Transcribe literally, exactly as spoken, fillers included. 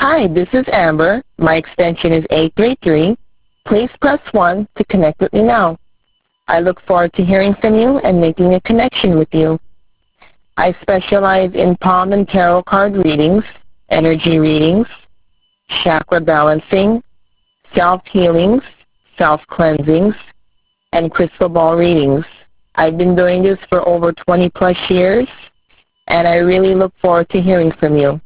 Hi, this is Amber. My extension is eight three three. Please press one to connect with me now. I look forward to hearing from you and making a connection with you. I specialize in palm and tarot card readings, energy readings, chakra balancing, self-healings, self-cleansings, and crystal ball readings. I've been doing this for over twenty plus years, and I really look forward to hearing from you.